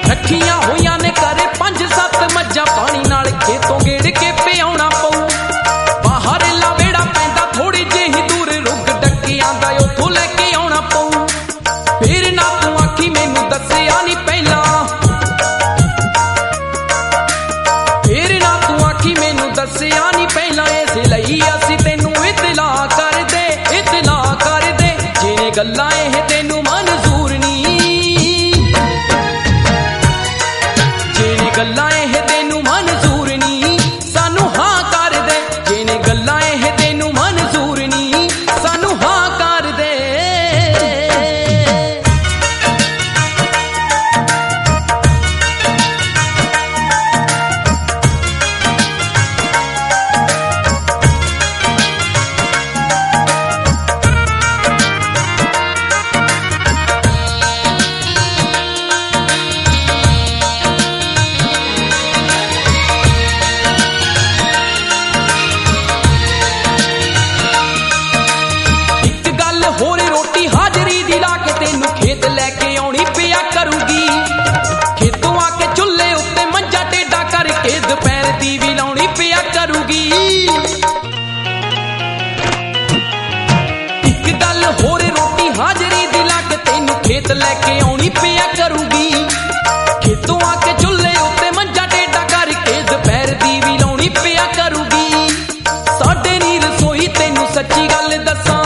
रखियां होइयां ने करे 5-7 मज्जां पानी नाल खेतों गेड़ के पियाउणा पऊ बाहर लावेड़ा पैंदा थोड़ी जेही दूर रुग डकियां दा उथों लैके आउणा पऊ फिर ना तू आखी मैनू दस्सिया नहीं पहला फिर ना तू आखी मैनू दस्सिया नहीं पहला इस लई असीं तैनू इतला कर दे जिहड़े गल्लां इह तैनू मंजूर नहीं जिहड़े गल्लां इह तैनू मंजूर नहीं सानू हाँ कर दे जिहड़े गल्लां इह तैनू मंजूर नहीं सानू हाँ कर दे होर रोटी हाजरी दी ला के तेनू खेत लैके आउणी पिया करूगी खेतों आके चुल्हे उत्ते मंजा टेढ़ा करके दोपहर दी भी लाउणी पिया करूगी एक गल होर रोटी हाजरी दी ला के तेनू खेत लैके आउणी पिया करूगी खेतों आके चुल्हे उत्ते मंजा टेढ़ा करके दोपहर दी भी लाउणी पिया करूगी साडे नी रसोई तेनू सच्ची गल दसां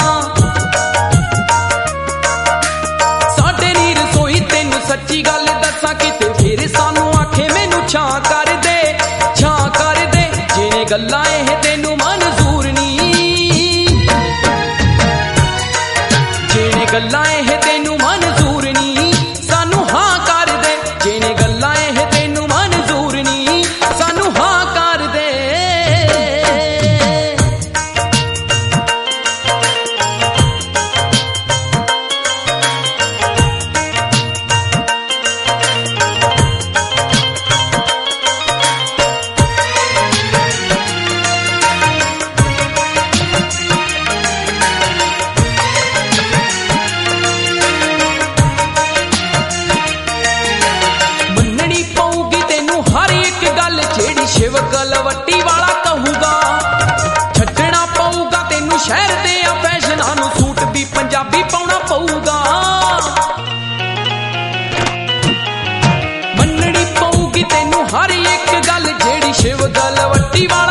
सच्ची गल दसा किते फिर सानू आखे मैनू छां कर दे जिहड़े गल्लां इह तैनू मंजूर नहीं जिहड़े गल्लां इह तैनू मंजूर नहीं सानू हाँ कर दे जिहड़े गल्लां इह तैनू मंजूर नहीं सानू हाँ कर दे शिव गलवट्टी वाला कहूगा छड्डना पऊगा तेनू शहर दे फैशनां नू सूट भी पंजाबी पाउणा पऊगा मननी पऊगी तेनू हर एक गल जेड़ी शिव गलवट्टी वाला